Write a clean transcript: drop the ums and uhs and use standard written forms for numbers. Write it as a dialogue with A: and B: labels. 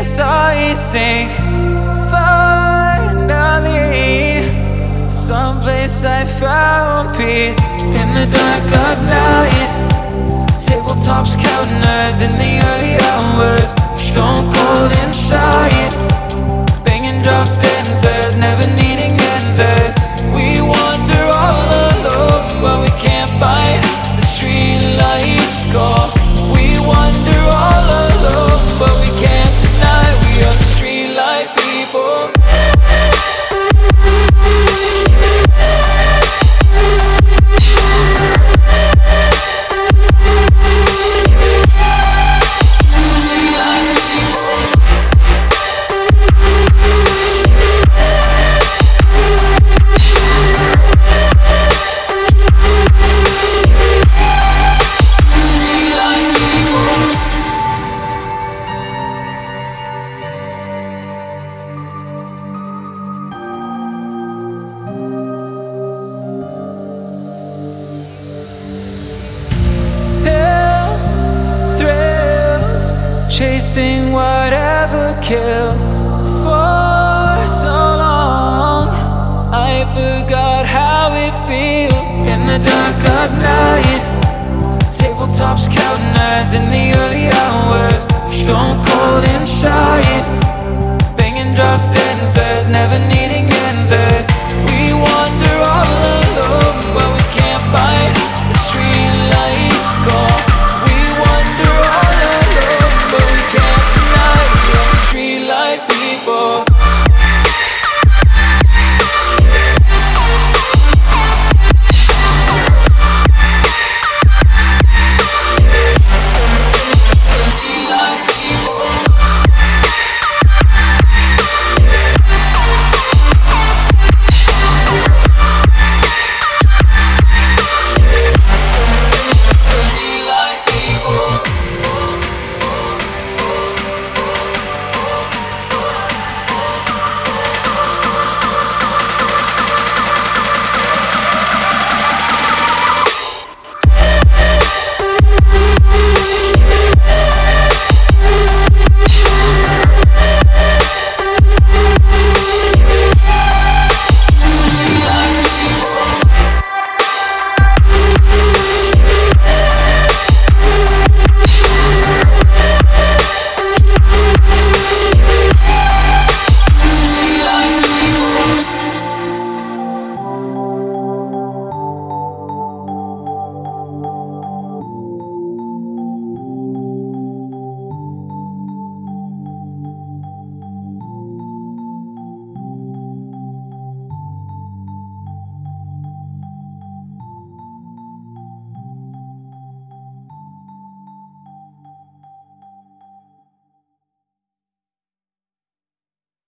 A: yes, I sink. Finally, someplace I found peace. In the dark of night, tabletops counting hours in the early hours. Stone cold inside, banging drop stanzas, never needing answers. We wander all alone, but we can't find the street lights go. We wander all alone, but we can't deny we are the street light people. Chasing whatever kills. For so long I forgot how it feels. In the dark of night, tabletops counting hours in the early hours. Stone cold inside, banging drop stanzas, never